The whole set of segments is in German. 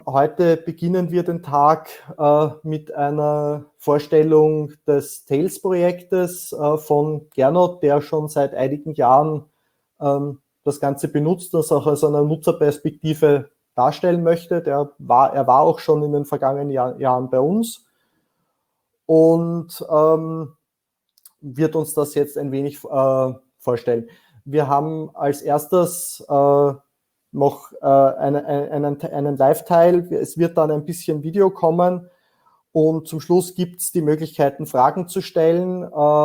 Heute beginnen wir den Tag mit einer Vorstellung des Tails-Projektes von Gernot, der schon seit einigen Jahren das Ganze benutzt, das auch aus einer Nutzerperspektive darstellen möchte. Er war auch schon in den vergangenen Jahren bei uns und wird uns das jetzt ein wenig vorstellen. Wir haben als erstes noch einen Live-Teil. Es wird dann ein bisschen Video kommen und zum Schluss gibt es die Möglichkeiten, Fragen zu stellen.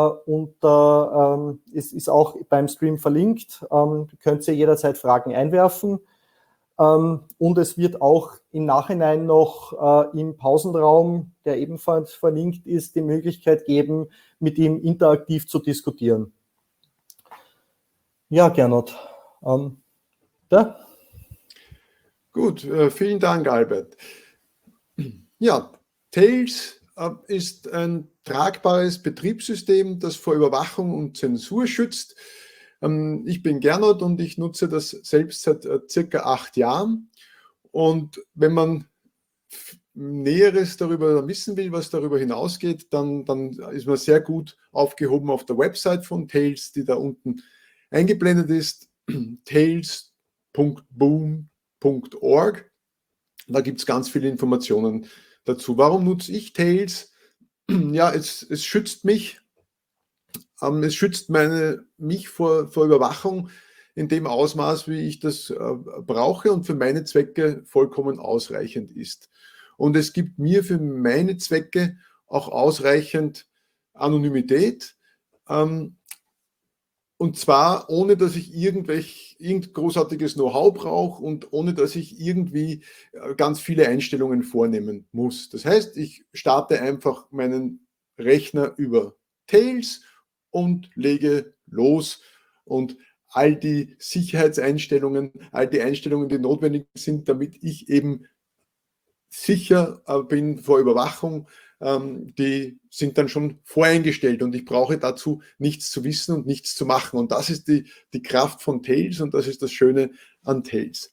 Es ist auch beim Stream verlinkt. Könnt ihr jederzeit Fragen einwerfen. Und es wird auch im Nachhinein noch im Pausenraum, der ebenfalls verlinkt ist, die Möglichkeit geben, mit ihm interaktiv zu diskutieren. Ja, Gernot. Da? Gut, vielen Dank, Albert. Ja, Tails ist ein tragbares Betriebssystem, das vor Überwachung und Zensur schützt. Ich bin Gernot und ich nutze das selbst seit circa 8 Jahren. Und wenn man Näheres darüber wissen will, was darüber hinausgeht, dann ist man sehr gut aufgehoben auf der Website von Tails, die da unten eingeblendet ist, tails.boom.org. Da gibt es ganz viele Informationen dazu. Warum nutze ich Tails? Ja, es schützt mich. Es schützt mich vor Überwachung in dem Ausmaß, wie ich das brauche und für meine Zwecke vollkommen ausreichend ist. Und es gibt mir für meine Zwecke auch ausreichend Anonymität. Und zwar ohne, dass ich irgend großartiges Know-how brauche und ohne, dass ich irgendwie ganz viele Einstellungen vornehmen muss. Das heißt, ich starte einfach meinen Rechner über Tails und lege los und all die Sicherheitseinstellungen, all die Einstellungen, die notwendig sind, damit ich eben sicher bin vor Überwachung, die sind dann schon voreingestellt und ich brauche dazu nichts zu wissen und nichts zu machen. Und das ist die Kraft von Tails und das ist das Schöne an Tails.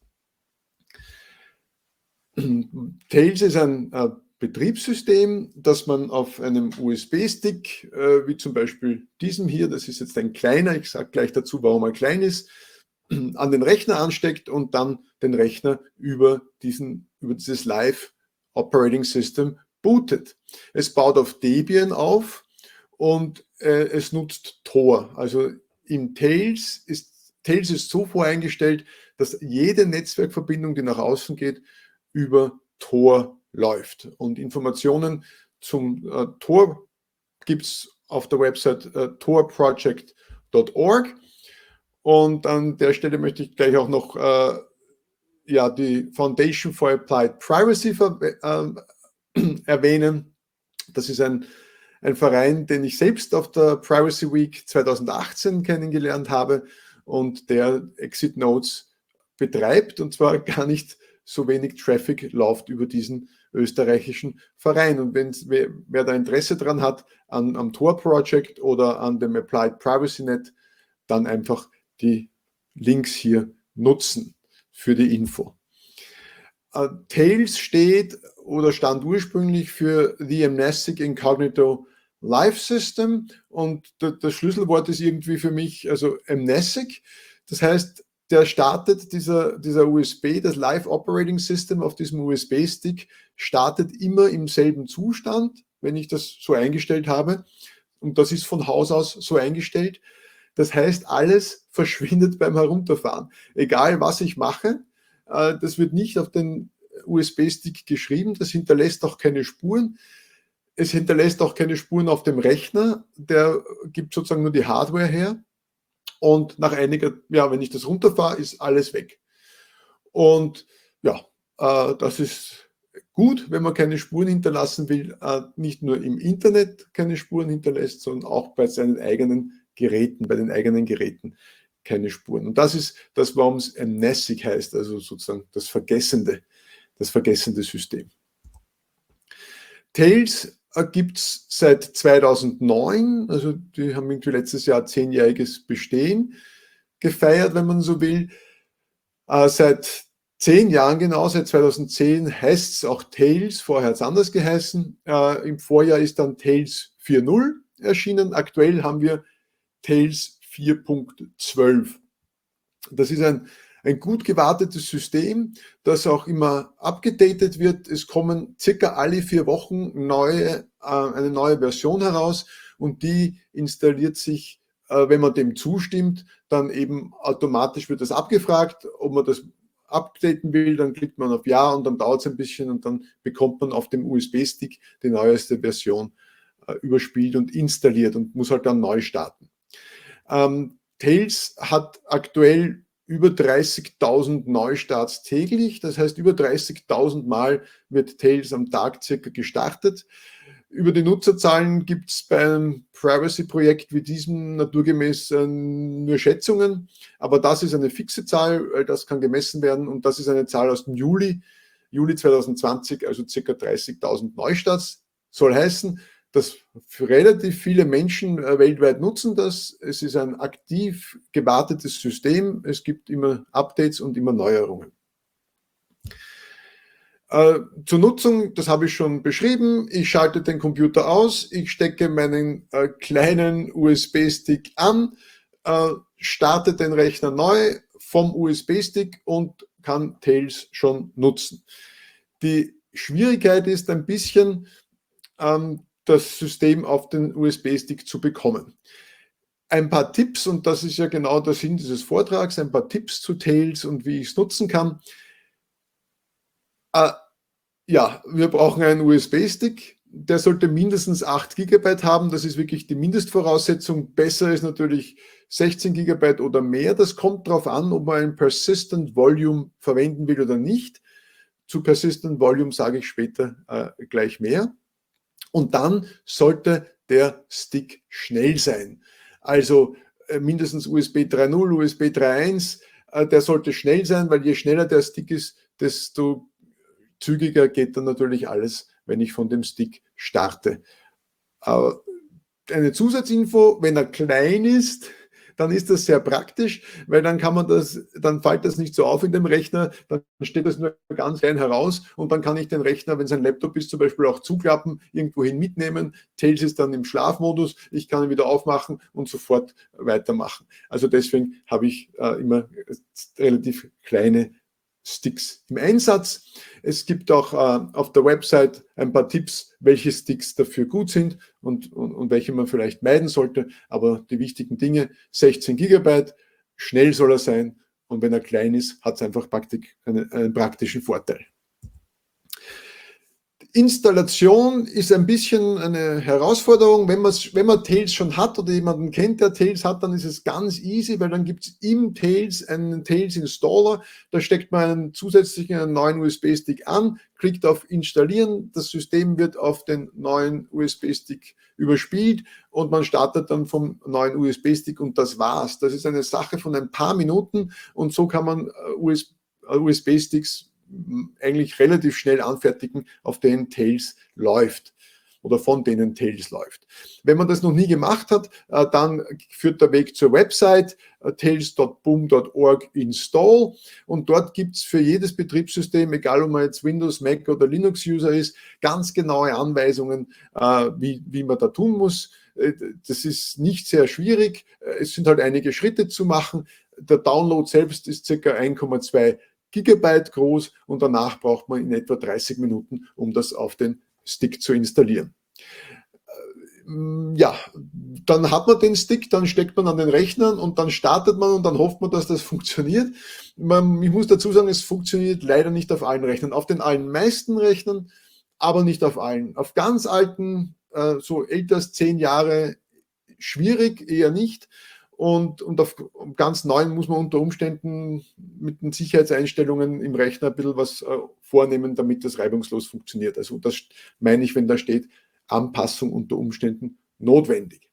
Tails ist ein Betriebssystem, das man auf einem USB-Stick, wie zum Beispiel diesem hier, das ist jetzt ein kleiner, ich sage gleich dazu, warum er klein ist, an den Rechner ansteckt und dann den Rechner über dieses Live Operating System bootet. Es baut auf Debian auf und es nutzt Tor. Also in Tails ist so voreingestellt, dass jede Netzwerkverbindung, die nach außen geht, über Tor läuft. Und Informationen zum Tor gibt es auf der Website torproject.org. Und an der Stelle möchte ich gleich auch noch die Foundation for Applied Privacy erwähnen. Das ist ein Verein, den ich selbst auf der Privacy Week 2018 kennengelernt habe und der Exit Notes betreibt und zwar gar nicht so wenig Traffic läuft über diesen österreichischen Verein. Und wer da Interesse dran hat am Tor Project oder an dem Applied Privacy Net, dann einfach die Links hier nutzen für die Info. Tails stand ursprünglich für The Amnestic Incognito Life System und das Schlüsselwort ist irgendwie für mich, also Amnestic. Das heißt, der startet dieser USB, das Live Operating System auf diesem USB-Stick, startet immer im selben Zustand, wenn ich das so eingestellt habe. Und das ist von Haus aus so eingestellt. Das heißt, alles verschwindet beim Herunterfahren. Egal, was ich mache, das wird nicht auf den USB-Stick geschrieben, das hinterlässt auch keine Spuren. Es hinterlässt auch keine Spuren auf dem Rechner, der gibt sozusagen nur die Hardware her. Und nach wenn ich das runterfahre, ist alles weg. Und das ist gut, wenn man keine Spuren hinterlassen will, nicht nur im Internet keine Spuren hinterlässt, sondern auch bei seinen eigenen Geräten, bei den eigenen Geräten keine Spuren. Und das ist das, warum es Amnestic heißt, also sozusagen das vergessende System. Tails gibt es seit 2009, also die haben irgendwie letztes Jahr 10-jähriges Bestehen gefeiert, wenn man so will. Seit 10 Jahren genau, seit 2010 heißt es auch Tails, vorher hat es anders geheißen. Im Vorjahr ist dann Tails 4.0 erschienen. Aktuell haben wir Tails 4.12. Das ist ein gut gewartetes System, das auch immer abgedatet wird. Es kommen circa alle 4 Wochen eine neue Version heraus und die installiert sich, wenn man dem zustimmt, dann eben automatisch wird das abgefragt, ob man das updaten will, dann klickt man auf Ja und dann dauert es ein bisschen und dann bekommt man auf dem USB-Stick die neueste Version überspielt und installiert und muss halt dann neu starten. Tails hat aktuell über 30.000 Neustarts täglich, das heißt über 30.000 Mal wird Tails am Tag circa gestartet. Über die Nutzerzahlen gibt es bei einem Privacy-Projekt wie diesem naturgemäß nur Schätzungen, aber das ist eine fixe Zahl, das kann gemessen werden und das ist eine Zahl aus dem Juli 2020, also ca. 30.000 Neustarts. Soll heißen, dass für relativ viele Menschen weltweit nutzen das. Es ist ein aktiv gewartetes System, es gibt immer Updates und immer Neuerungen. Zur Nutzung, das habe ich schon beschrieben, ich schalte den Computer aus, ich stecke meinen kleinen USB-Stick an, starte den Rechner neu vom USB-Stick und kann Tails schon nutzen. Die Schwierigkeit ist ein bisschen, das System auf den USB-Stick zu bekommen. Ein paar Tipps, und das ist ja genau der Sinn dieses Vortrags, ein paar Tipps zu Tails und wie ich es nutzen kann. Ja, wir brauchen einen USB-Stick, der sollte mindestens 8 GB haben, das ist wirklich die Mindestvoraussetzung. Besser ist natürlich 16 GB oder mehr, das kommt darauf an, ob man ein Persistent Volume verwenden will oder nicht. Zu Persistent Volume sage ich später gleich mehr. Und dann sollte der Stick schnell sein. Also mindestens USB 3.0, USB 3.1, der sollte schnell sein, weil je schneller der Stick ist, desto zügiger geht dann natürlich alles, wenn ich von dem Stick starte. Eine Zusatzinfo, wenn er klein ist, dann ist das sehr praktisch, weil dann dann fällt das nicht so auf in dem Rechner, dann steht das nur ganz klein heraus und dann kann ich den Rechner, wenn es ein Laptop ist, zum Beispiel auch zuklappen, irgendwohin mitnehmen. Tails ist dann im Schlafmodus, ich kann ihn wieder aufmachen und sofort weitermachen. Also deswegen habe ich immer relativ kleine Sticks im Einsatz. Es gibt auch auf der Website ein paar Tipps, welche Sticks dafür gut sind und welche man vielleicht meiden sollte. Aber die wichtigen Dinge, 16 GB, schnell soll er sein und wenn er klein ist, hat es einfach einen praktischen Vorteil. Installation ist ein bisschen eine Herausforderung. Wenn man Tails schon hat oder jemanden kennt, der Tails hat, dann ist es ganz easy, weil dann gibt es im Tails einen Tails Installer. Da steckt man einen zusätzlichen neuen USB-Stick an, klickt auf Installieren. Das System wird auf den neuen USB-Stick überspielt und man startet dann vom neuen USB-Stick und das war's. Das ist eine Sache von ein paar Minuten und so kann man USB-Sticks eigentlich relativ schnell anfertigen, auf denen Tails läuft oder von denen Tails läuft. Wenn man das noch nie gemacht hat, dann führt der Weg zur Website tails.boom.org install und dort gibt es für jedes Betriebssystem, egal ob man jetzt Windows, Mac oder Linux-User ist, ganz genaue Anweisungen, wie man da tun muss. Das ist nicht sehr schwierig. Es sind halt einige Schritte zu machen. Der Download selbst ist ca. 1,2 Gigabyte groß und danach braucht man in etwa 30 Minuten, um das auf den Stick zu installieren. Ja, dann hat man den Stick, dann steckt man an den Rechnern und dann startet man und dann hofft man, dass das funktioniert. Ich muss dazu sagen, es funktioniert leider nicht auf allen Rechnern. Auf den allermeisten Rechnern, aber nicht auf allen. Auf ganz alten, so älter als 10 Jahre, schwierig, eher nicht. Und auf ganz neuen muss man unter Umständen mit den Sicherheitseinstellungen im Rechner ein bisschen was vornehmen, damit das reibungslos funktioniert. Also das meine ich, wenn da steht, Anpassung unter Umständen notwendig.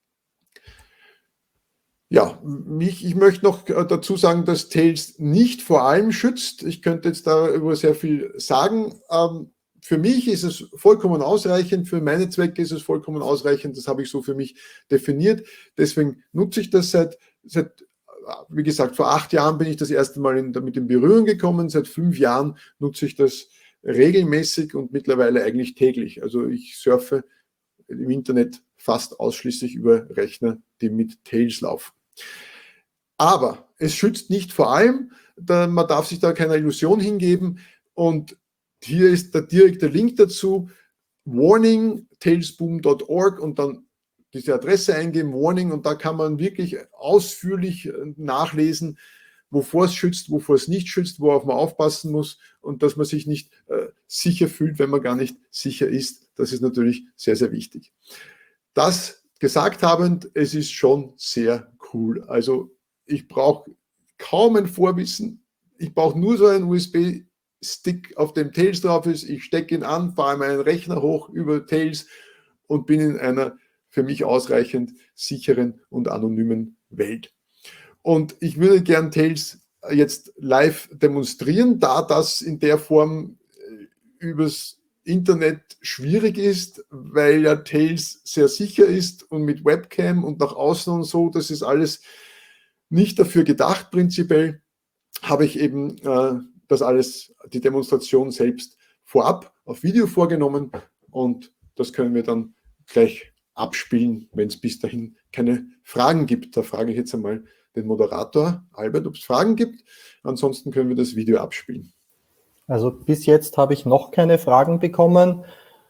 Ja, ich möchte noch dazu sagen, dass Tails nicht vor allem schützt. Ich könnte jetzt darüber sehr viel sagen. Für mich ist es vollkommen ausreichend, für meine Zwecke ist es vollkommen ausreichend, das habe ich so für mich definiert. Deswegen nutze ich das seit wie gesagt, vor 8 Jahren bin ich das erste Mal damit in Berührung gekommen. Seit 5 Jahren nutze ich das regelmäßig und mittlerweile eigentlich täglich. Also ich surfe im Internet fast ausschließlich über Rechner, die mit Tails laufen. Aber es schützt nicht vor allem, man darf sich da keiner Illusion hingeben. Und hier ist der direkte Link dazu, warning.tailsboom.org und dann diese Adresse eingeben, Warning, und da kann man wirklich ausführlich nachlesen, wovor es schützt, wovor es nicht schützt, worauf man aufpassen muss und dass man sich nicht sicher fühlt, wenn man gar nicht sicher ist. Das ist natürlich sehr, sehr wichtig. Das gesagt habend, es ist schon sehr cool. Also ich brauche kaum ein Vorwissen. Ich brauche nur so einen USB-Stick, auf dem Tails drauf ist. Ich stecke ihn an, fahre meinen Rechner hoch über Tails und bin in einer für mich ausreichend sicheren und anonymen Welt. Und ich würde gern Tails jetzt live demonstrieren, da das in der Form übers Internet schwierig ist, weil ja Tails sehr sicher ist und mit Webcam und nach außen und so, das ist alles nicht dafür gedacht. Prinzipiell habe ich eben das alles, die Demonstration selbst vorab auf Video vorgenommen und das können wir dann gleich abspielen, wenn es bis dahin keine Fragen gibt. Da frage ich jetzt einmal den Moderator Albert, ob es Fragen gibt. Ansonsten können wir das Video abspielen. Also bis jetzt habe ich noch keine Fragen bekommen.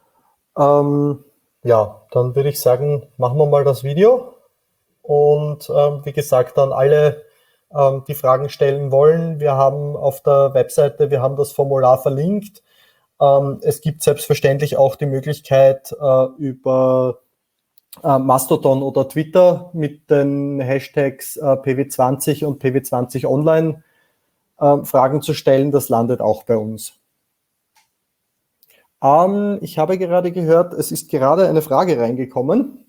Ja, dann würde ich sagen, machen wir mal das Video. Und wie gesagt, dann alle, die Fragen stellen wollen. Wir haben auf der Webseite, wir haben das Formular verlinkt. Es gibt selbstverständlich auch die Möglichkeit, über Mastodon oder Twitter mit den Hashtags PW20 und PW20 Online Fragen zu stellen. Das landet auch bei uns. Ich habe gerade gehört, es ist gerade eine Frage reingekommen.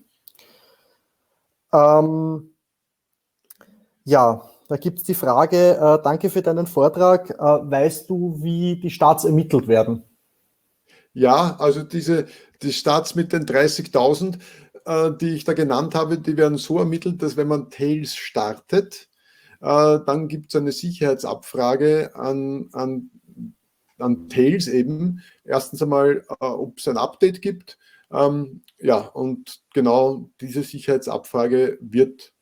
Ja, da gibt es die Frage, danke für deinen Vortrag. Weißt du, wie die Starts ermittelt werden? Ja, also die Starts mit den 30.000, die ich da genannt habe, die werden so ermittelt, dass wenn man Tails startet, dann gibt es eine Sicherheitsabfrage an Tails eben. Erstens einmal, ob es ein Update gibt. Ja, und genau diese Sicherheitsabfrage wird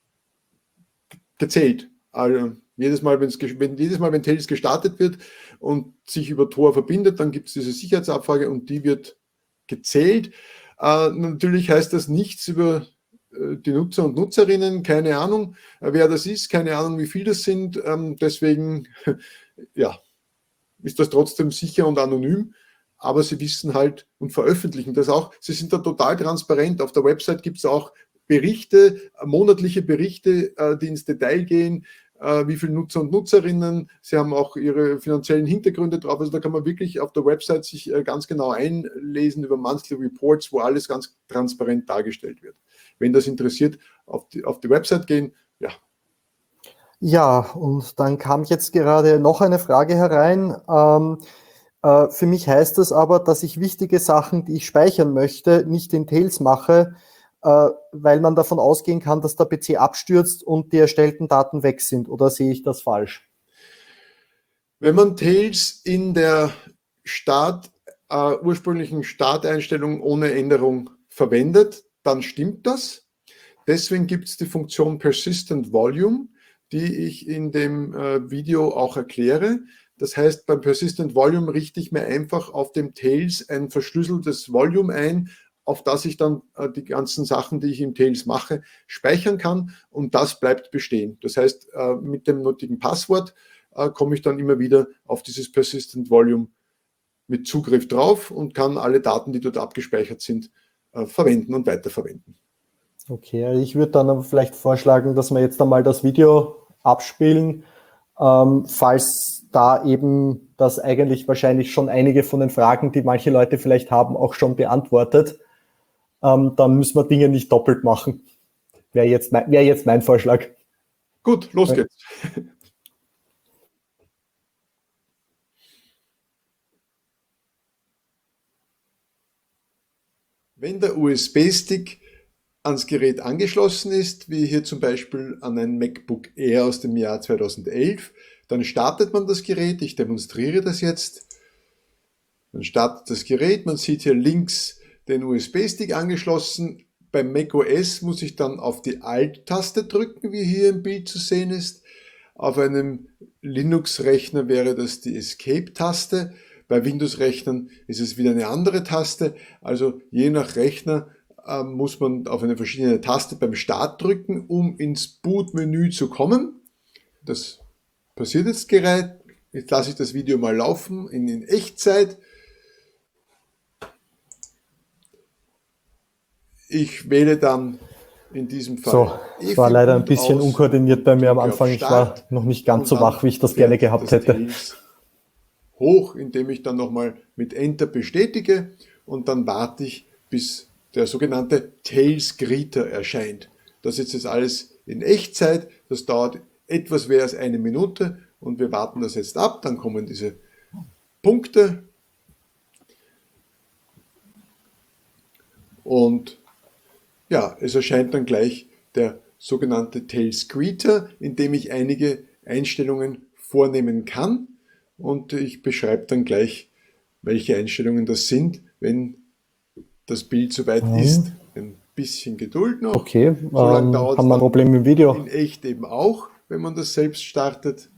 gezählt. Also jedes Mal, wenn Tails gestartet wird und sich über Tor verbindet, dann gibt es diese Sicherheitsabfrage und die wird gezählt. Natürlich heißt das nichts über die Nutzer und Nutzerinnen, keine Ahnung, wer das ist, keine Ahnung, wie viel das sind. Deswegen ja, ist das trotzdem sicher und anonym. Aber sie wissen halt und veröffentlichen das auch. Sie sind da total transparent. Auf der Website gibt es auch Berichte, monatliche Berichte, die ins Detail gehen, wie viele Nutzer und Nutzerinnen. Sie haben auch ihre finanziellen Hintergründe drauf. Also da kann man wirklich auf der Website sich ganz genau einlesen über Monthly Reports, wo alles ganz transparent dargestellt wird. Wenn das interessiert, auf die Website gehen. Ja. Ja, und dann kam jetzt gerade noch eine Frage herein. Für mich heißt das aber, dass ich wichtige Sachen, die ich speichern möchte, nicht in Tails mache, weil man davon ausgehen kann, dass der PC abstürzt und die erstellten Daten weg sind. Oder sehe ich das falsch? Wenn man Tails in der ursprünglichen Starteinstellung ohne Änderung verwendet, dann stimmt das. Deswegen gibt es die Funktion Persistent Volume, die ich in dem Video auch erkläre. Das heißt, beim Persistent Volume richte ich mir einfach auf dem Tails ein verschlüsseltes Volume ein, auf das ich dann die ganzen Sachen, die ich im Tails mache, speichern kann und das bleibt bestehen. Das heißt, mit dem nötigen Passwort komme ich dann immer wieder auf dieses Persistent Volume mit Zugriff drauf und kann alle Daten, die dort abgespeichert sind, verwenden und weiterverwenden. Okay, also ich würde dann aber vielleicht vorschlagen, dass wir jetzt einmal das Video abspielen, falls da eben das eigentlich wahrscheinlich schon einige von den Fragen, die manche Leute vielleicht haben, auch schon beantwortet. Dann müssen wir Dinge nicht doppelt machen. Wäre jetzt mein Vorschlag. Gut, los geht's. Wenn der USB-Stick ans Gerät angeschlossen ist, wie hier zum Beispiel an ein MacBook Air aus dem Jahr 2011, dann startet man das Gerät. Ich demonstriere das jetzt. Man startet das Gerät, man sieht hier links den USB-Stick angeschlossen. Beim macOS muss ich dann auf die Alt-Taste drücken, wie hier im Bild zu sehen ist. Auf einem Linux-Rechner wäre das die Escape-Taste. Bei Windows-Rechnern ist es wieder eine andere Taste. Also je nach Rechner muss man auf eine verschiedene Taste beim Start drücken, um ins Boot-Menü zu kommen. Das passiert jetzt gerade. Jetzt lasse ich das Video mal laufen in Echtzeit. Ich wähle dann in diesem Fall. So, es war leider ein bisschen unkoordiniert bei mir am Anfang. Ich war noch nicht ganz so wach, wie ich das gerne gehabt hätte. Hoch, indem ich dann nochmal mit Enter bestätige und dann warte ich, bis der sogenannte Tails Greeter erscheint. Das ist jetzt alles in Echtzeit. Das dauert etwas mehr als 1 Minute und wir warten das jetzt ab. Dann kommen diese Punkte und ja, es erscheint dann gleich der sogenannte Tails Greeter, in dem ich einige Einstellungen vornehmen kann. Und ich beschreibe dann gleich, welche Einstellungen das sind, wenn das Bild soweit ist. Ein bisschen Geduld noch. Okay, so lange dauert haben wir ein Problem im Video? In echt eben auch, wenn man das selbst startet.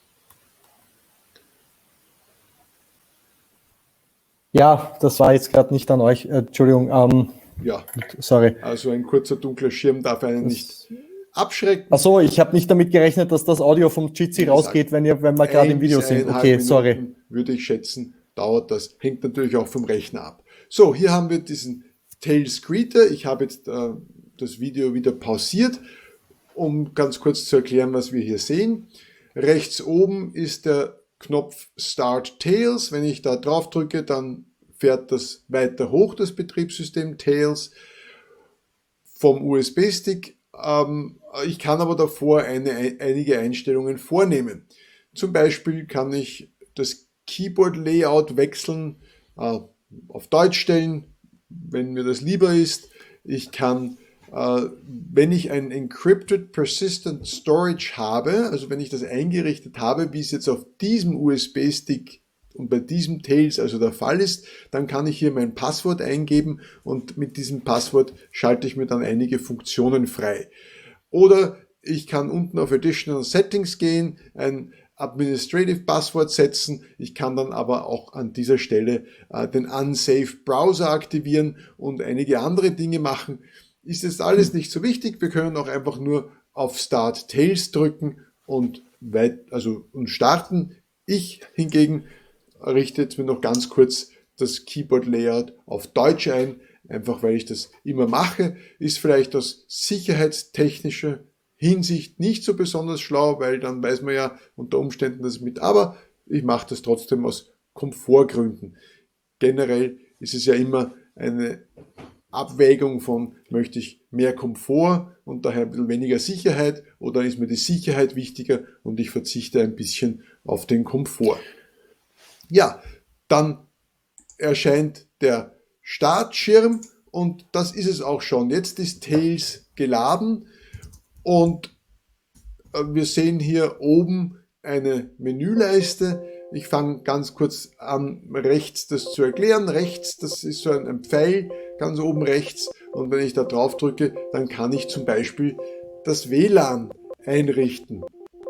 Ja, das war jetzt gerade nicht an euch. Entschuldigung. Ja, sorry. Also ein kurzer dunkler Schirm darf einen nicht abschrecken. Achso, ich habe nicht damit gerechnet, dass das Audio vom Jitsi rausgeht, wenn wir gerade im Video sind. Okay, sorry. Würde ich schätzen, dauert das. Hängt natürlich auch vom Rechner ab. So, hier haben wir diesen Tails Greeter. Ich habe jetzt das Video wieder pausiert, um ganz kurz zu erklären, was wir hier sehen. Rechts oben ist der Knopf Start Tails. Wenn ich da drauf drücke, dann fährt das weiter hoch, das Betriebssystem Tails vom USB-Stick. Ich kann aber davor einige Einstellungen vornehmen. Zum Beispiel kann ich das Keyboard-Layout wechseln, auf Deutsch stellen, wenn mir das lieber ist. Ich kann, wenn ich ein Encrypted Persistent Storage habe, also wenn ich das eingerichtet habe, wie es jetzt auf diesem USB-Stick und bei diesem Tails also der Fall ist, dann kann ich hier mein Passwort eingeben und mit diesem Passwort schalte ich mir dann einige Funktionen frei. Oder ich kann unten auf Additional Settings gehen, ein Administrative Passwort setzen. Ich kann dann aber auch an dieser Stelle den Unsafe Browser aktivieren und einige andere Dinge machen. Ist jetzt alles nicht so wichtig. Wir können auch einfach nur auf Start Tails drücken und starten. Ich hingegen richte jetzt mir noch ganz kurz das Keyboard Layout auf Deutsch ein, einfach weil ich das immer mache. Ist vielleicht aus sicherheitstechnischer Hinsicht nicht so besonders schlau, weil dann weiß man ja unter Umständen das mit, aber ich mache das trotzdem aus Komfortgründen. Generell ist es ja immer eine Abwägung von, möchte ich mehr Komfort und daher ein bisschen weniger Sicherheit oder ist mir die Sicherheit wichtiger und ich verzichte ein bisschen auf den Komfort. Ja, dann erscheint der Startschirm und das ist es auch schon. Jetzt ist Tails geladen und wir sehen hier oben eine Menüleiste. Ich fange ganz kurz an, rechts das zu erklären. Rechts, das ist so ein Pfeil, ganz oben rechts. Und wenn ich da drauf drücke, dann kann ich zum Beispiel das WLAN einrichten.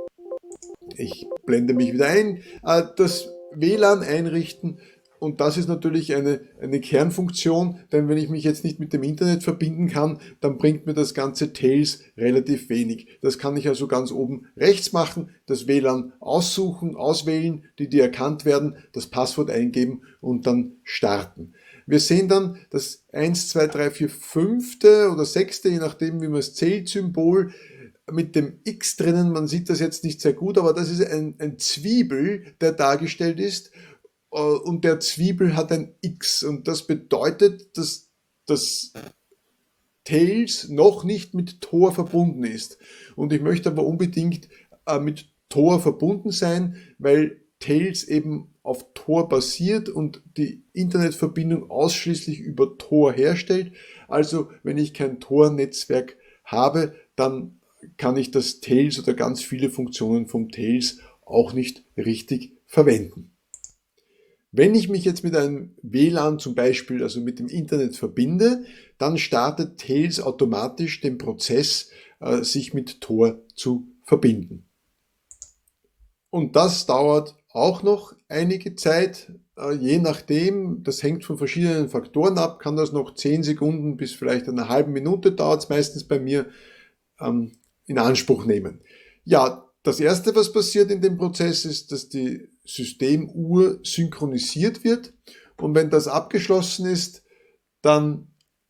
Ich blende mich wieder ein. Das WLAN einrichten. Und das ist natürlich eine Kernfunktion, denn wenn ich mich jetzt nicht mit dem Internet verbinden kann, dann bringt mir das ganze Tails relativ wenig. Das kann ich also ganz oben rechts machen, das WLAN aussuchen, auswählen, die erkannt werden, das Passwort eingeben und dann starten. Wir sehen dann das 1, 2, 3, 4, 5. oder 6., je nachdem wie man es zählt, Symbol mit dem X drinnen. Man sieht das jetzt nicht sehr gut, aber das ist ein Zwiebel, der dargestellt ist. Und der Zwiebel hat ein X und das bedeutet, dass das Tails noch nicht mit Tor verbunden ist. Und ich möchte aber unbedingt mit Tor verbunden sein, weil Tails eben auf Tor basiert und die Internetverbindung ausschließlich über Tor herstellt. Also wenn ich kein Tor-Netzwerk habe, dann kann ich das Tails oder ganz viele Funktionen vom Tails auch nicht richtig verwenden. Wenn ich mich jetzt mit einem WLAN zum Beispiel, also mit dem Internet verbinde, dann startet Tails automatisch den Prozess, sich mit Tor zu verbinden. Und das dauert auch noch einige Zeit, je nachdem, das hängt von verschiedenen Faktoren ab, kann das noch 10 Sekunden bis vielleicht eine halbe Minute dauert es meistens bei mir, in Anspruch nehmen. Ja, das erste, was passiert in dem Prozess, ist, dass die Systemuhr synchronisiert wird. Und wenn das abgeschlossen ist, dann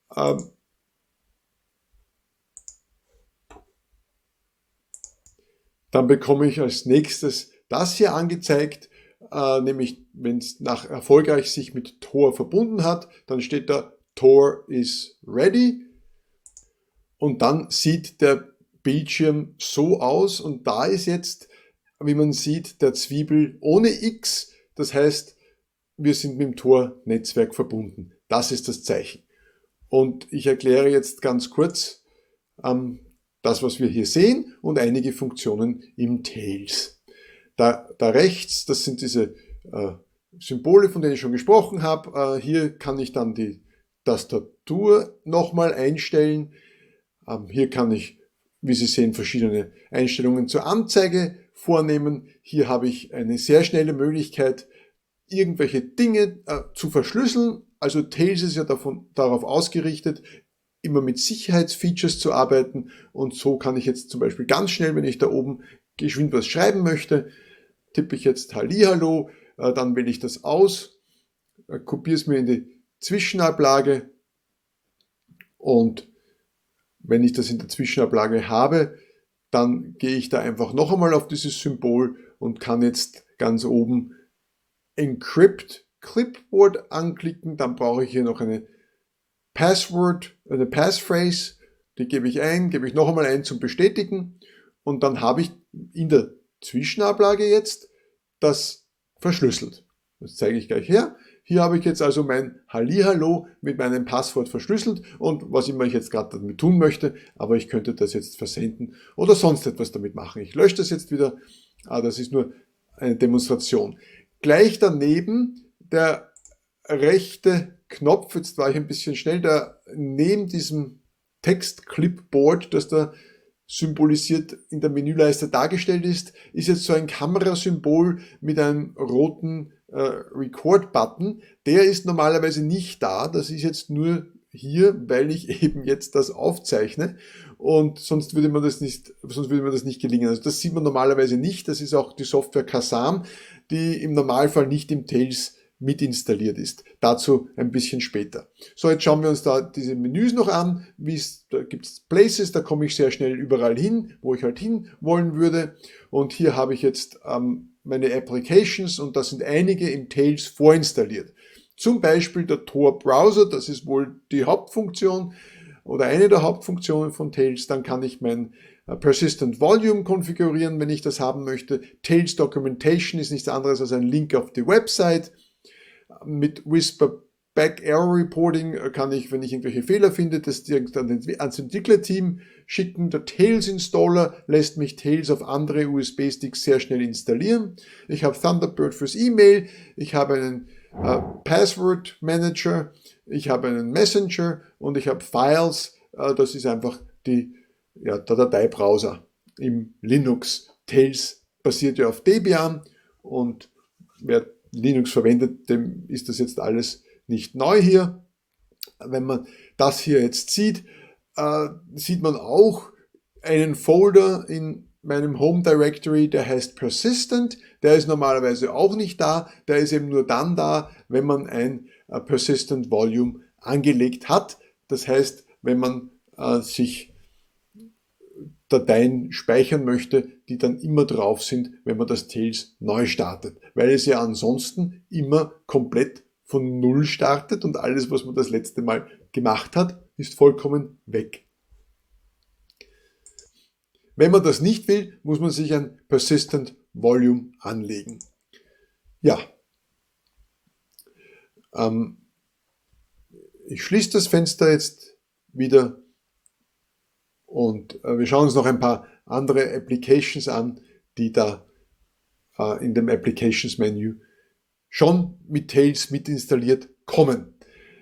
bekomme ich als nächstes das hier angezeigt, nämlich wenn es erfolgreich sich mit Tor verbunden hat, dann steht da Tor is ready und dann sieht der Bildschirm so aus und da ist jetzt, wie man sieht, der Zwiebel ohne X, das heißt, wir sind mit dem Tor-Netzwerk verbunden. Das ist das Zeichen. Und ich erkläre jetzt ganz kurz das, was wir hier sehen und einige Funktionen im Tails. Da rechts, das sind diese Symbole, von denen ich schon gesprochen habe. Hier kann ich dann die Tastatur nochmal einstellen. Hier kann ich, wie Sie sehen, verschiedene Einstellungen zur Anzeige vornehmen. Hier habe ich eine sehr schnelle Möglichkeit, irgendwelche Dinge zu verschlüsseln. Also Tails ist ja darauf ausgerichtet, immer mit Sicherheitsfeatures zu arbeiten. Und so kann ich jetzt zum Beispiel ganz schnell, wenn ich da oben geschwind was schreiben möchte, tippe ich jetzt Hallihallo, dann wähle ich das aus, kopiere es mir in die Zwischenablage und wenn ich das in der Zwischenablage habe, dann gehe ich da einfach noch einmal auf dieses Symbol und kann jetzt ganz oben Encrypt Clipboard anklicken. Dann brauche ich hier noch eine Passphrase, die gebe ich noch einmal ein zum Bestätigen und dann habe ich in der Zwischenablage jetzt das verschlüsselt. Das zeige ich gleich her. Hier habe ich jetzt also mein Hallihallo mit meinem Passwort verschlüsselt und was immer ich jetzt gerade damit tun möchte, aber ich könnte das jetzt versenden oder sonst etwas damit machen. Ich lösche das jetzt wieder, das ist nur eine Demonstration. Gleich daneben der rechte Knopf, jetzt war ich ein bisschen schnell, da neben diesem Text-Clipboard, das da symbolisiert in der Menüleiste dargestellt ist jetzt so ein Kamerasymbol mit einem roten Record-Button. Der ist normalerweise nicht da, das ist jetzt nur hier, weil ich eben jetzt das aufzeichne und sonst würde mir das nicht gelingen. Also das sieht man normalerweise nicht, das ist auch die Software Kazam, die im Normalfall nicht im Tails mit installiert ist. Dazu ein bisschen später. So, jetzt schauen wir uns da diese Menüs noch an. Da gibt es Places, da komme ich sehr schnell überall hin, wo ich halt hin wollen würde. Und hier habe ich jetzt meine Applications und da sind einige im Tails vorinstalliert. Zum Beispiel der Tor Browser, das ist wohl die Hauptfunktion oder eine der Hauptfunktionen von Tails. Dann kann ich mein Persistent Volume konfigurieren, wenn ich das haben möchte. Tails Documentation ist nichts anderes als ein Link auf die Website. Mit Whisper Back Error Reporting kann ich, wenn ich irgendwelche Fehler finde, das direkt ans Entwicklerteam schicken. Der Tails Installer lässt mich Tails auf andere USB-Sticks sehr schnell installieren. Ich habe Thunderbird fürs E-Mail, ich habe einen Password Manager, ich habe einen Messenger und ich habe Files. Das ist einfach der Dateibrowser im Linux. Tails basiert ja auf Debian und wer Linux verwendet, dem ist das jetzt alles nicht neu hier. Wenn man das hier jetzt sieht, sieht man auch einen Folder in meinem Home Directory, der heißt Persistent. Der ist normalerweise auch nicht da. Der ist eben nur dann da, wenn man ein Persistent Volume angelegt hat. Das heißt, wenn man sich Dateien speichern möchte, die dann immer drauf sind, wenn man das Tails neu startet. Weil es ja ansonsten immer komplett von Null startet und alles, was man das letzte Mal gemacht hat, ist vollkommen weg. Wenn man das nicht will, muss man sich ein Persistent Volume anlegen. Ja, Ich schließe das Fenster jetzt wieder und wir schauen uns noch ein paar andere Applications an, die da in dem Applications Menü schon mit Tails mit installiert kommen.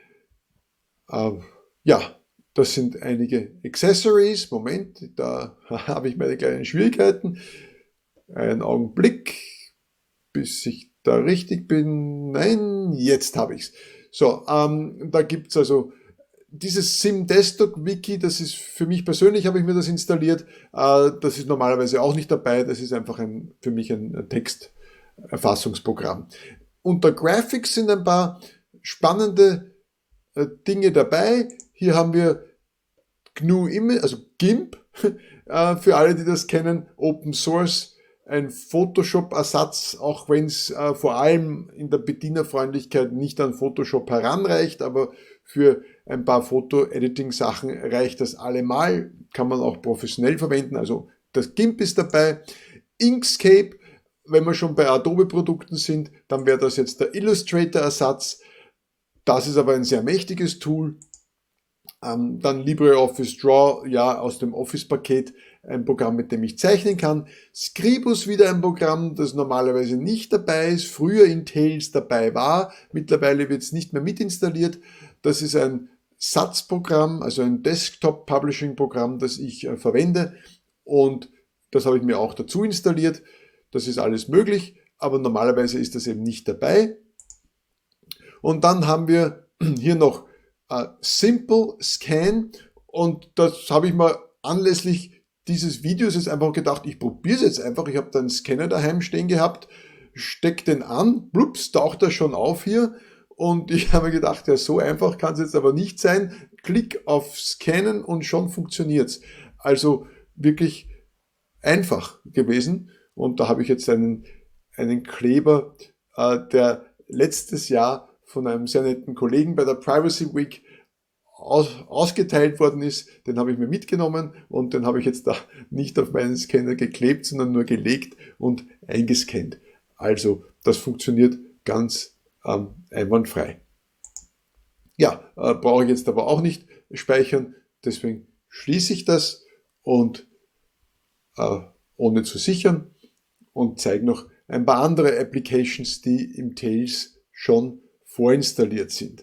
Ja, das sind einige Accessories. Moment, da habe ich meine kleinen Schwierigkeiten. Einen Augenblick, bis ich da richtig bin. Nein, jetzt habe ich es. So, da gibt es also dieses SimDesktop-Wiki, das ist für mich persönlich, habe ich mir das installiert. Das ist normalerweise auch nicht dabei. Das ist einfach für mich ein Texterfassungsprogramm. Unter Graphics sind ein paar spannende Dinge dabei. Hier haben wir GNU Image, also GIMP, für alle, die das kennen, Open Source, ein Photoshop-Ersatz, auch wenn es vor allem in der Bedienerfreundlichkeit nicht an Photoshop heranreicht, aber für ein paar Foto-Editing-Sachen reicht das allemal, kann man auch professionell verwenden, also das GIMP ist dabei. Inkscape, wenn wir schon bei Adobe-Produkten sind, dann wäre das jetzt der Illustrator-Ersatz. Das ist aber ein sehr mächtiges Tool. Dann LibreOffice Draw, ja, aus dem Office-Paket, ein Programm, mit dem ich zeichnen kann. Scribus wieder ein Programm, das normalerweise nicht dabei ist, früher in Tails dabei war, mittlerweile wird es nicht mehr mitinstalliert. Das ist ein Satzprogramm, also ein Desktop-Publishing-Programm, das ich verwende und das habe ich mir auch dazu installiert. Das ist alles möglich, aber normalerweise ist das eben nicht dabei. Und dann haben wir hier noch Simple Scan und das habe ich mal anlässlich dieses Videos jetzt einfach gedacht, ich probiere es jetzt einfach. Ich habe da einen Scanner daheim stehen gehabt, stecke den an, blups, taucht er schon auf hier und ich habe mir gedacht, ja, so einfach kann es jetzt aber nicht sein. Klick auf Scannen und schon funktioniert's. Also wirklich einfach gewesen und da habe ich jetzt einen Kleber, der letztes Jahr von einem sehr netten Kollegen bei der Privacy Week ausgeteilt worden ist, den habe ich mir mitgenommen und den habe ich jetzt da nicht auf meinen Scanner geklebt, sondern nur gelegt und eingescannt. Also das funktioniert ganz einwandfrei. Ja, brauche ich jetzt aber auch nicht speichern, deswegen schließe ich das und ohne zu sichern und zeige noch ein paar andere Applications, die im Tails schon vorinstalliert sind.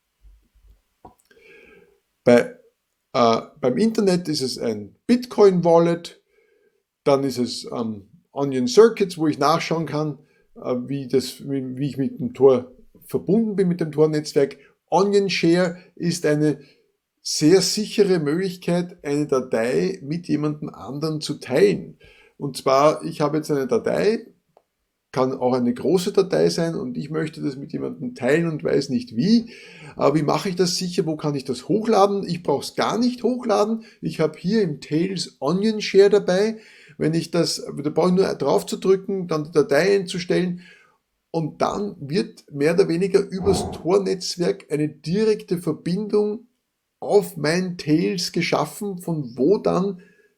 Beim Internet ist es ein Bitcoin-Wallet, dann ist es Onion Circuits, wo ich nachschauen kann, wie ich mit dem Tor verbunden bin, mit dem Tor-Netzwerk. Onion Share ist eine sehr sichere Möglichkeit, eine Datei mit jemandem anderen zu teilen. Und zwar, ich habe jetzt eine Datei, kann auch eine große Datei sein und ich möchte das mit jemandem teilen und weiß nicht wie. Aber wie mache ich das sicher? Wo kann ich das hochladen? Ich brauche es gar nicht hochladen. Ich habe hier im Tails Onion Share dabei. Da brauche ich nur drauf zu drücken, dann die Datei einzustellen und dann wird mehr oder weniger übers Tor-Netzwerk eine direkte Verbindung auf mein Tails geschaffen, von wo dann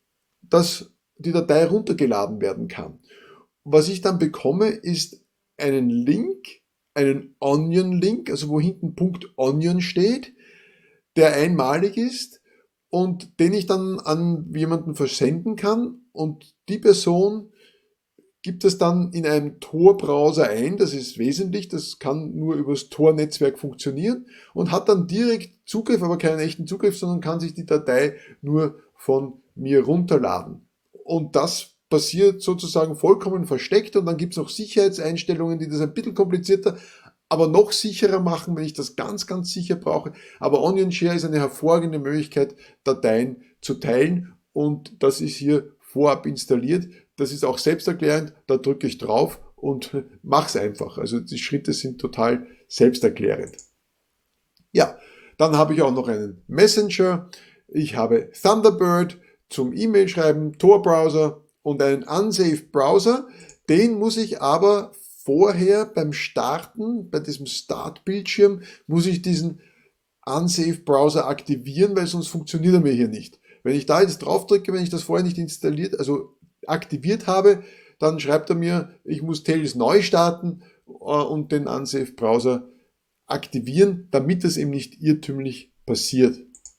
die Datei runtergeladen werden kann. Was ich dann bekomme, ist einen Link, einen Onion-Link, also wo hinten .onion steht, der einmalig ist und den ich dann an jemanden versenden kann und die Person gibt es dann in einem Tor-Browser ein, das ist wesentlich, das kann nur übers Tor-Netzwerk funktionieren und hat dann direkt Zugriff, aber keinen echten Zugriff, sondern kann sich die Datei nur von mir runterladen. Und das passiert sozusagen vollkommen versteckt und dann gibt es noch Sicherheitseinstellungen, die das ein bisschen komplizierter, aber noch sicherer machen, wenn ich das ganz, ganz sicher brauche. Aber Onion Share ist eine hervorragende Möglichkeit, Dateien zu teilen und das ist hier vorab installiert. Das ist auch selbsterklärend, da drücke ich drauf und mache es einfach. Also die Schritte sind total selbsterklärend. Ja, dann habe ich auch noch einen Messenger. Ich habe Thunderbird zum E-Mail-Schreiben, Tor-Browser und einen Unsafe-Browser. Den muss ich aber vorher beim Starten, bei diesem Start-Bildschirm, muss ich diesen Unsafe-Browser aktivieren, weil sonst funktioniert er mir hier nicht. Wenn ich da jetzt drauf drücke, wenn ich das vorher nicht installiert, also aktiviert habe, dann schreibt er mir, ich muss Tails neu starten und den Unsafe-Browser aktivieren, damit das eben nicht irrtümlich passiert.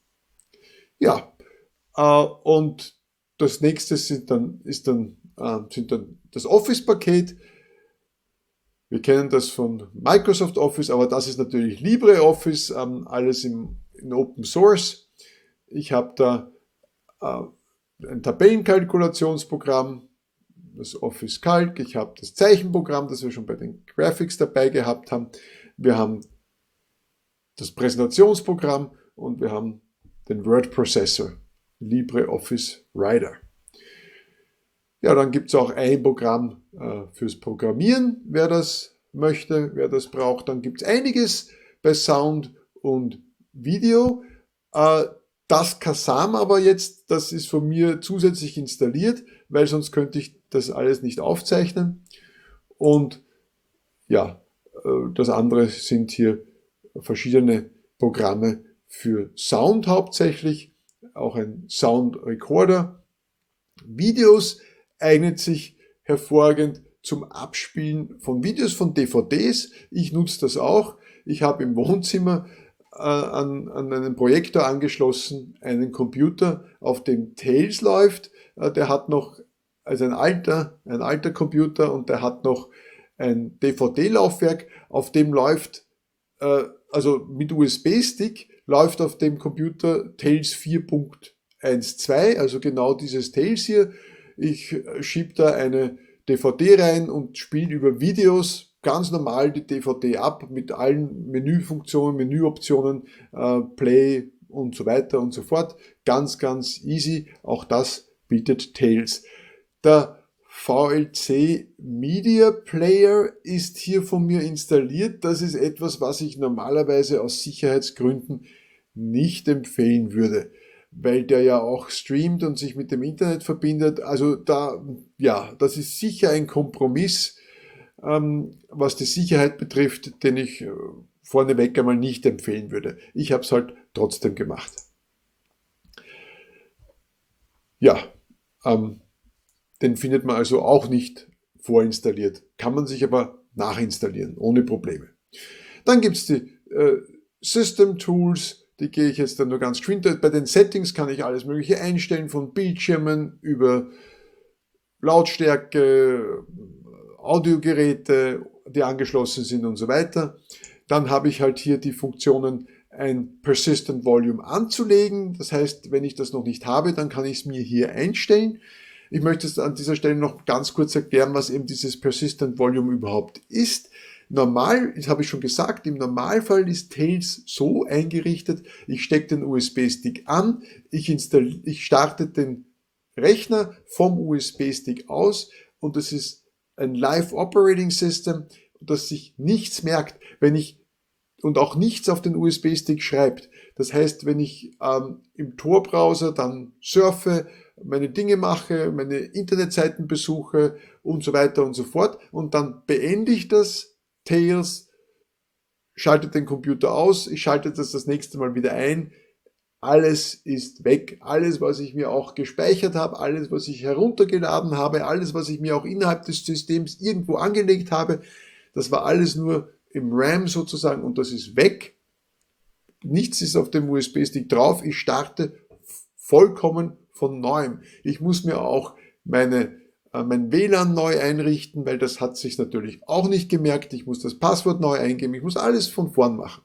Ja, und das nächste sind dann das Office-Paket. Wir kennen das von Microsoft Office, aber das ist natürlich LibreOffice, alles in Open Source. Ich habe da ein Tabellenkalkulationsprogramm, das Office Calc. Ich habe das Zeichenprogramm, das wir schon bei den Graphics dabei gehabt haben. Wir haben das Präsentationsprogramm und wir haben den Word Processor, LibreOffice Writer. Ja, dann gibt es auch ein Programm fürs Programmieren, wer das möchte, wer das braucht. Dann gibt es einiges bei Sound und Video. Das Kazam aber jetzt, das ist von mir zusätzlich installiert, weil sonst könnte ich das alles nicht aufzeichnen. Und ja, das andere sind hier verschiedene Programme für Sound hauptsächlich, auch ein Sound Recorder. Videos eignet sich hervorragend zum Abspielen von Videos, von DVDs. Ich nutze das auch. Ich habe im Wohnzimmer an einen Projektor angeschlossen, einen Computer, auf dem Tails läuft. Der hat noch, also ein alter Computer, und der hat noch ein DVD-Laufwerk, auf dem läuft, also mit USB-Stick, läuft auf dem Computer Tails 4.12, also genau dieses Tails hier. Ich schiebe da eine DVD rein und spiele über Videos ganz normal die DVD ab mit allen Menüfunktionen, Menüoptionen, Play und so weiter und so fort. Ganz, ganz easy. Auch das bietet Tails. Der VLC Media Player ist hier von mir installiert. Das ist etwas, was ich normalerweise aus Sicherheitsgründen nicht empfehlen würde, weil der ja auch streamt und sich mit dem Internet verbindet. Also das ist sicher ein Kompromiss, was die Sicherheit betrifft, den ich vorneweg einmal nicht empfehlen würde. Ich habe es halt trotzdem gemacht. Ja, den findet man also auch nicht vorinstalliert, kann man sich aber nachinstallieren, ohne Probleme. Dann gibt es die System Tools, die gehe ich jetzt dann nur ganz geschwind. Bei den Settings kann ich alles Mögliche einstellen, von Bildschirmen über Lautstärke, Audiogeräte, die angeschlossen sind und so weiter. Dann habe ich halt hier die Funktionen, ein Persistent Volume anzulegen. Das heißt, wenn ich das noch nicht habe, dann kann ich es mir hier einstellen. Ich möchte es an dieser Stelle noch ganz kurz erklären, was eben dieses Persistent Volume überhaupt ist. Normal, das habe ich schon gesagt, im Normalfall ist Tails so eingerichtet, ich stecke den USB-Stick an, ich starte den Rechner vom USB-Stick aus, und das ist ein Live Operating System, das sich nichts merkt, und auch nichts auf den USB-Stick schreibt. Das heißt, wenn ich im Tor-Browser dann surfe, meine Dinge mache, meine Internetseiten besuche und so weiter und so fort, und dann beende ich das, Tails schaltet den Computer aus, ich schalte das nächste Mal wieder ein, alles ist weg. Alles, was ich mir auch gespeichert habe, alles, was ich heruntergeladen habe, alles, was ich mir auch innerhalb des Systems irgendwo angelegt habe, das war alles nur im RAM sozusagen, und das ist weg. Nichts ist auf dem USB-Stick drauf. Ich starte vollkommen von neuem. Ich muss mir auch mein WLAN neu einrichten, weil das hat sich natürlich auch nicht gemerkt. Ich muss das Passwort neu eingeben. Ich muss alles von vorn machen.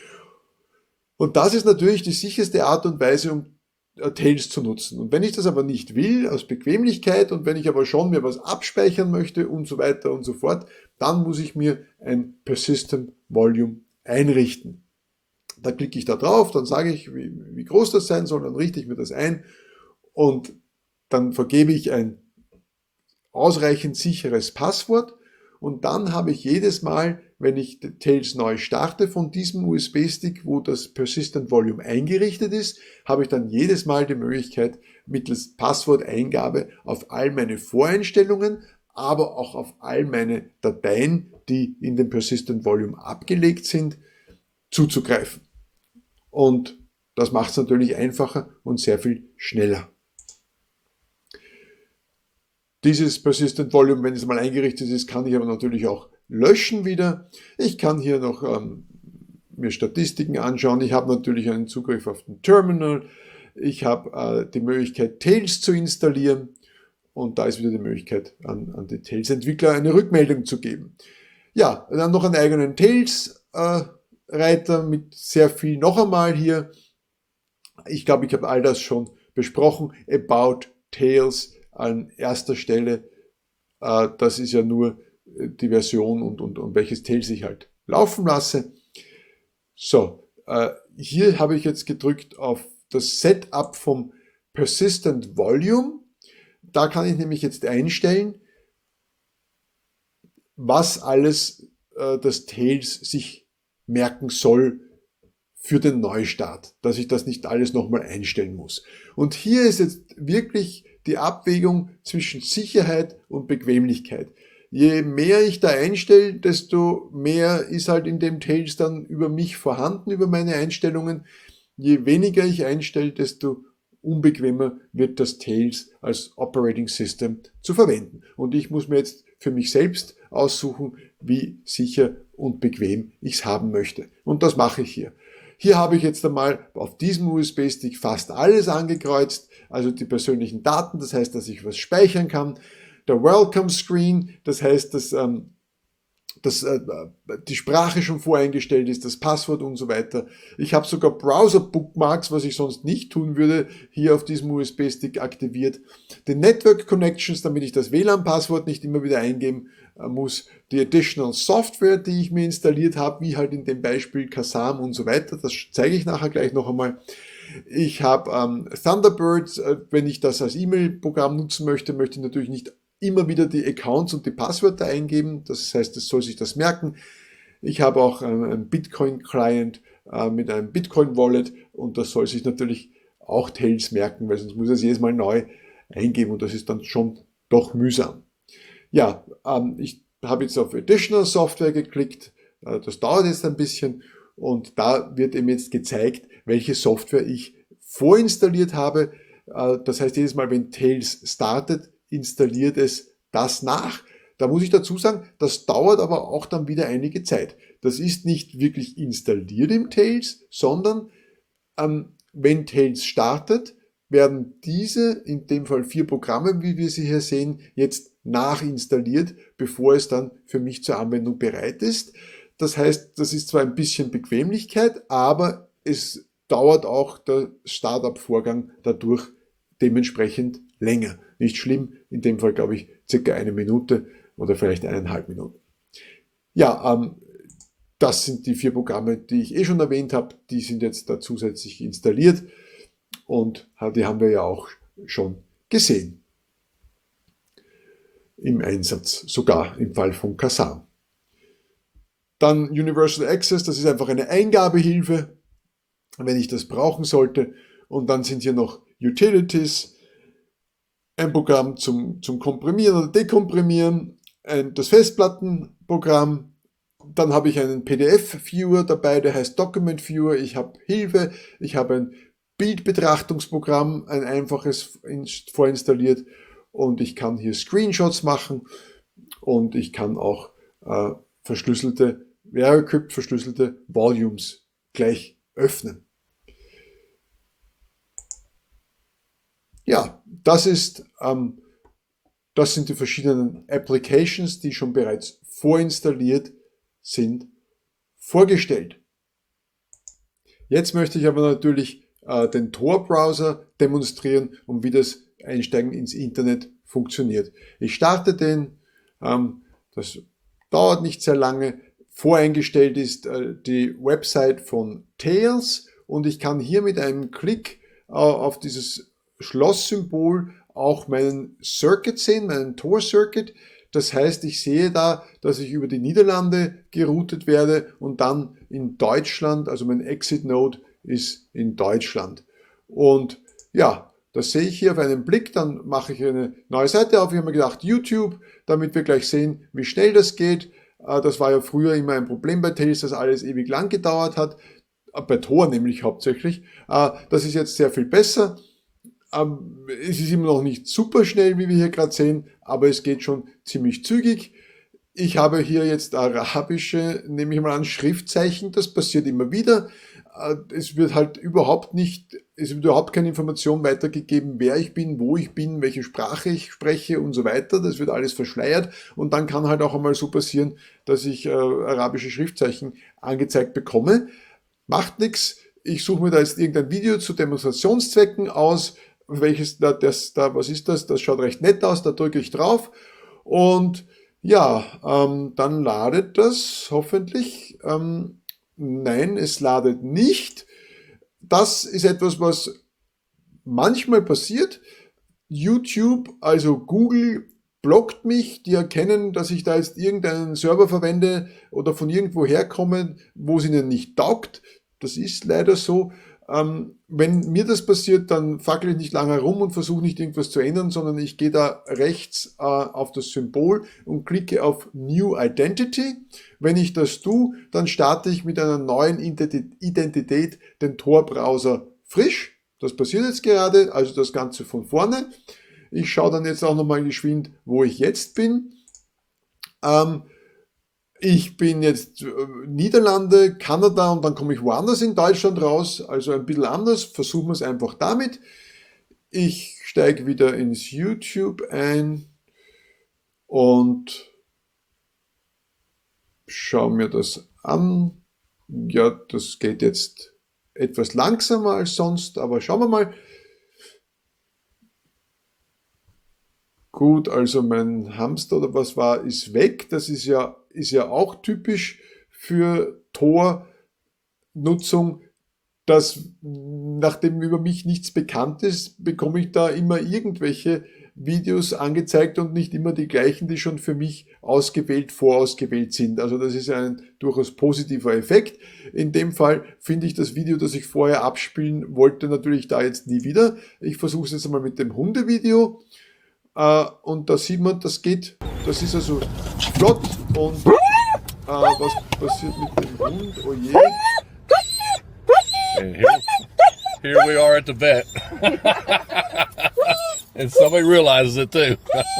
Und das ist natürlich die sicherste Art und Weise, um Tails zu nutzen. Und wenn ich das aber nicht will, aus Bequemlichkeit, und wenn ich aber schon mir was abspeichern möchte und so weiter und so fort, dann muss ich mir ein Persistent Volume einrichten. Da klicke ich da drauf, dann sage ich, wie groß das sein soll, dann richte ich mir das ein, und dann vergebe ich ein ausreichend sicheres Passwort, und dann habe ich jedes Mal, wenn ich Tails neu starte von diesem USB-Stick, wo das Persistent Volume eingerichtet ist, habe ich dann jedes Mal die Möglichkeit, mittels Passworteingabe auf all meine Voreinstellungen, aber auch auf all meine Dateien, die in dem Persistent Volume abgelegt sind, zuzugreifen. Und das macht es natürlich einfacher und sehr viel schneller. Dieses Persistent Volume, wenn es mal eingerichtet ist, kann ich aber natürlich auch löschen wieder. Ich kann hier noch mir Statistiken anschauen. Ich habe natürlich einen Zugriff auf den Terminal. Ich habe die Möglichkeit, Tails zu installieren. Und da ist wieder die Möglichkeit, an die Tails-Entwickler eine Rückmeldung zu geben. Ja, dann noch einen eigenen Tails-Reiter mit sehr viel noch einmal hier. Ich glaube, ich habe all das schon besprochen. About Tails an erster Stelle. Das ist ja nur die Version und welches Tails ich halt laufen lasse. So, hier habe ich jetzt gedrückt auf das Setup vom Persistent Volume. Da kann ich nämlich jetzt einstellen, was alles das Tails sich merken soll für den Neustart, dass ich das nicht alles nochmal einstellen muss. Und hier ist jetzt wirklich die Abwägung zwischen Sicherheit und Bequemlichkeit. Je mehr ich da einstelle, desto mehr ist halt in dem Tails dann über mich vorhanden, über meine Einstellungen. Je weniger ich einstelle, desto unbequemer wird das Tails als Operating System zu verwenden. Und ich muss mir jetzt für mich selbst aussuchen, wie sicher und bequem ich es haben möchte. Und das mache ich hier. Hier habe ich jetzt einmal auf diesem USB-Stick fast alles angekreuzt, also die persönlichen Daten, das heißt, dass ich was speichern kann. Der Welcome Screen, das heißt, dass die Sprache schon voreingestellt ist, das Passwort und so weiter. Ich habe sogar Browser-Bookmarks, was ich sonst nicht tun würde, hier auf diesem USB-Stick aktiviert. Die Network Connections, damit ich das WLAN-Passwort nicht immer wieder eingeben muss. Die Additional Software, die ich mir installiert habe, wie halt in dem Beispiel Kazam und so weiter. Das zeige ich nachher gleich noch einmal. Ich habe Thunderbird, wenn ich das als E-Mail-Programm nutzen möchte, möchte ich natürlich nicht immer wieder die Accounts und die Passwörter eingeben. Das heißt, es soll sich das merken. Ich habe auch einen Bitcoin-Client mit einem Bitcoin-Wallet und das soll sich natürlich auch Tails merken, weil sonst muss es jedes Mal neu eingeben und das ist dann schon doch mühsam. Ja, ich habe jetzt auf Additional Software geklickt. Das dauert jetzt ein bisschen und da wird eben jetzt gezeigt, welche Software ich vorinstalliert habe. Das heißt, jedes Mal, wenn Tails startet, installiert es das nach. Da muss ich dazu sagen, das dauert aber auch dann wieder einige Zeit. Das ist nicht wirklich installiert im Tails, sondern wenn Tails startet, werden diese, in dem Fall 4 Programme, wie wir sie hier sehen, jetzt nachinstalliert, bevor es dann für mich zur Anwendung bereit ist. Das heißt, das ist zwar ein bisschen Bequemlichkeit, aber es dauert auch der Startup-Vorgang dadurch dementsprechend länger. Nicht schlimm, in dem Fall glaube ich circa 1 Minute oder vielleicht 1,5 Minuten. Ja, das sind die 4 Programme, die ich schon erwähnt habe. Die sind jetzt da zusätzlich installiert und die haben wir ja auch schon gesehen im Einsatz, sogar im Fall von Kazam. Dann Universal Access, das ist einfach eine Eingabehilfe, wenn ich das brauchen sollte. Und dann sind hier noch Utilities, ein Programm zum Komprimieren oder Dekomprimieren, das Festplattenprogramm. Dann habe ich einen PDF-Viewer dabei, der heißt Document Viewer. Ich habe Hilfe, ich habe ein Bildbetrachtungsprogramm, ein einfaches vorinstalliert und ich kann hier Screenshots machen und ich kann auch verschlüsselte Volumes gleich öffnen. Ja, das sind die verschiedenen Applications, die schon bereits vorinstalliert sind, vorgestellt. Jetzt möchte ich aber natürlich den Tor-Browser demonstrieren und wie das Einsteigen ins Internet funktioniert. Ich starte den, das dauert nicht sehr lange. Voreingestellt ist die Website von Tails und ich kann hier mit einem Klick auf dieses Schlosssymbol auch meinen Circuit sehen, meinen Tor-Circuit. Das heißt, ich sehe da, dass ich über die Niederlande geroutet werde und dann in Deutschland, also mein Exit-Node ist in Deutschland. Und ja, das sehe ich hier auf einen Blick, dann mache ich eine neue Seite auf. Ich habe mir gedacht, YouTube, damit wir gleich sehen, wie schnell das geht. Das war ja früher immer ein Problem bei Tails, dass alles ewig lang gedauert hat, bei Tor nämlich hauptsächlich. Das ist jetzt sehr viel besser. Es ist immer noch nicht super schnell, wie wir hier gerade sehen, aber es geht schon ziemlich zügig. ich habe hier jetzt arabische, nehme ich mal an, Schriftzeichen, das passiert immer wieder. Es wird halt es wird überhaupt keine Information weitergegeben, wer ich bin, wo ich bin, welche Sprache ich spreche und so weiter. Das wird alles verschleiert und dann kann halt auch einmal so passieren, dass ich arabische Schriftzeichen angezeigt bekomme. Macht nichts. Ich suche mir da jetzt irgendein Video zu Demonstrationszwecken aus. Was ist das? Das schaut recht nett aus, da drücke ich drauf und ja, dann ladet das hoffentlich. Nein, es ladet nicht. Das ist etwas, was manchmal passiert. YouTube, also Google, blockt mich. Die erkennen, dass ich da jetzt irgendeinen Server verwende oder von irgendwo herkomme, wo es ihnen nicht taugt. Das ist leider so. Wenn mir das passiert, dann fackel ich nicht lange herum und versuche nicht irgendwas zu ändern, sondern ich gehe da rechts auf das Symbol und klicke auf New Identity. Wenn ich das tue, dann starte ich mit einer neuen Identität den Tor-Browser frisch. Das passiert jetzt gerade, also das Ganze von vorne. Ich schaue dann jetzt auch nochmal geschwind, wo ich jetzt bin. Ich bin jetzt Niederlande, Kanada und dann komme ich woanders in Deutschland raus, also ein bisschen anders, versuchen wir es einfach damit. Ich steige wieder ins YouTube ein und schaue mir das an. Ja, das geht jetzt etwas langsamer als sonst, aber schauen wir mal. Gut, also mein Hamster oder was war, ist weg. Das ist ja auch typisch für Tor-Nutzung, dass nachdem über mich nichts bekannt ist, bekomme ich da immer irgendwelche Videos angezeigt und nicht immer die gleichen, die schon für mich vorausgewählt sind. Also das ist ein durchaus positiver Effekt. In dem Fall finde ich das Video, das ich vorher abspielen wollte, natürlich da jetzt nie wieder. Ich versuche es jetzt einmal mit dem Hundevideo. Und da sieht man, das geht, das ist also flott und was passiert mit dem Hund? Oh je. And here we are at the vet. And somebody realizes it too.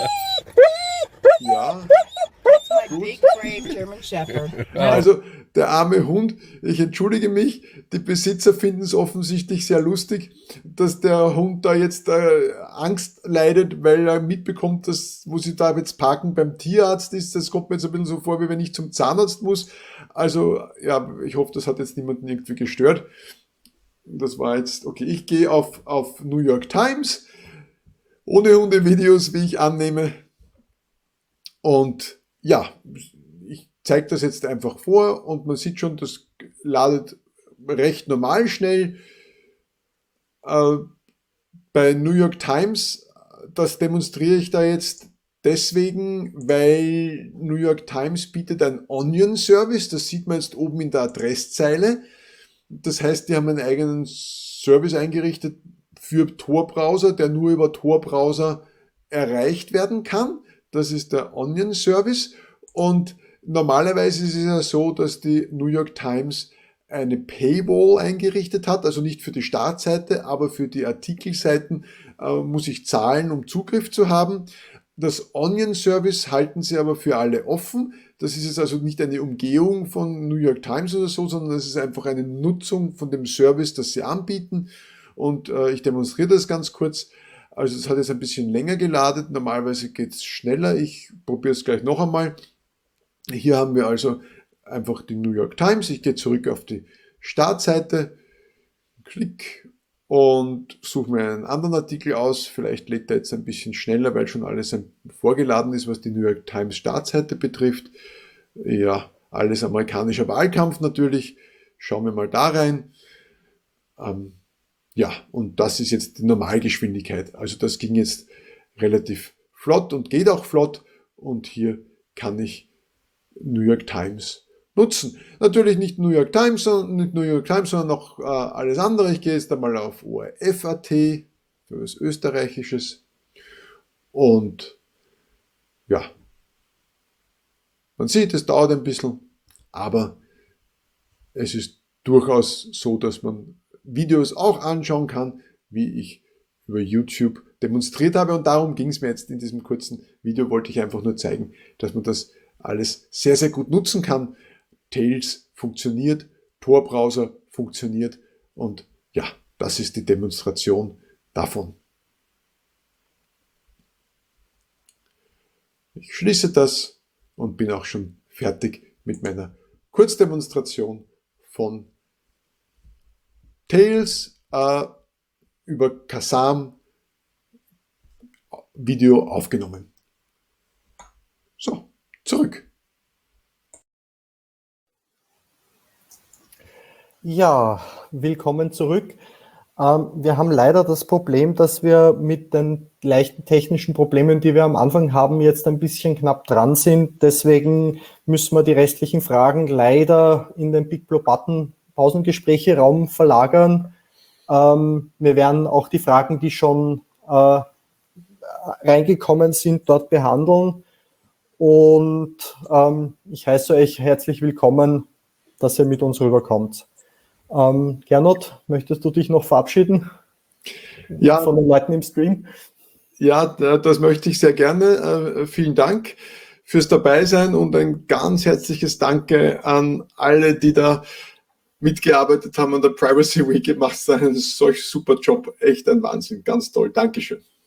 Ja. My big brave German Shepherd. Also der arme Hund, ich entschuldige mich, die Besitzer finden es offensichtlich sehr lustig, dass der Hund da jetzt Angst leidet, weil er mitbekommt, dass, wo sie da jetzt parken, beim Tierarzt ist. Das kommt mir jetzt ein bisschen so vor, wie wenn ich zum Zahnarzt muss. Also ja, ich hoffe, das hat jetzt niemanden irgendwie gestört. Das war jetzt, okay, ich gehe auf New York Times, ohne Hundevideos, wie ich annehme. Und ja, ich zeige das jetzt einfach vor und man sieht schon, das ladet recht normal schnell. Bei New York Times, das demonstriere ich da jetzt deswegen, weil New York Times bietet ein Onion-Service, das sieht man jetzt oben in der Adresszeile. Das heißt, die haben einen eigenen Service eingerichtet für Tor-Browser, der nur über Tor-Browser erreicht werden kann. Das ist der Onion-Service und normalerweise ist es ja so, dass die New York Times eine Paywall eingerichtet hat, also nicht für die Startseite, aber für die Artikelseiten muss ich zahlen, um Zugriff zu haben. Das Onion-Service halten sie aber für alle offen. Das ist jetzt also nicht eine Umgehung von New York Times oder so, sondern es ist einfach eine Nutzung von dem Service, das sie anbieten. Und ich demonstriere das ganz kurz. Also es hat jetzt ein bisschen länger geladen, normalerweise geht es schneller. Ich probiere es gleich noch einmal. Hier haben wir also einfach die New York Times. Ich gehe zurück auf die Startseite, klick und suche mir einen anderen Artikel aus. Vielleicht lädt er jetzt ein bisschen schneller, weil schon alles vorgeladen ist, was die New York Times Startseite betrifft. Ja, alles amerikanischer Wahlkampf natürlich. Schauen wir mal da rein. Ja, und das ist jetzt die Normalgeschwindigkeit. Also das ging jetzt relativ flott und geht auch flott. Und hier kann ich New York Times nutzen. Natürlich nicht New York Times, sondern noch alles andere. Ich gehe jetzt einmal auf ORF.at für was Österreichisches. Und ja, man sieht, es dauert ein bisschen, aber es ist durchaus so, dass man Videos auch anschauen kann, wie ich über YouTube demonstriert habe. Und darum ging es mir jetzt in diesem kurzen Video, wollte ich einfach nur zeigen, dass man das alles sehr, sehr gut nutzen kann. Tails funktioniert, Tor-Browser funktioniert und ja, das ist die Demonstration davon. Ich schließe das und bin auch schon fertig mit meiner Kurzdemonstration von Tails über Kazam Video aufgenommen. So, zurück. Ja, willkommen zurück. Wir haben leider das Problem, dass wir mit den leichten technischen Problemen, die wir am Anfang haben, jetzt ein bisschen knapp dran sind. Deswegen müssen wir die restlichen Fragen leider in den Big Blue Button Pausengespräche-Raum verlagern. Wir werden auch die Fragen, die schon reingekommen sind, dort behandeln. Und ich heiße euch herzlich willkommen, dass ihr mit uns rüberkommt. Gernot, möchtest du dich noch verabschieden von den Leuten im Stream? Ja, das möchte ich sehr gerne. Vielen Dank fürs Dabeisein und ein ganz herzliches Danke an alle, die da mitgearbeitet haben an der Privacy Week. Ihr macht einen solch super Job. Echt ein Wahnsinn. Ganz toll. Dankeschön.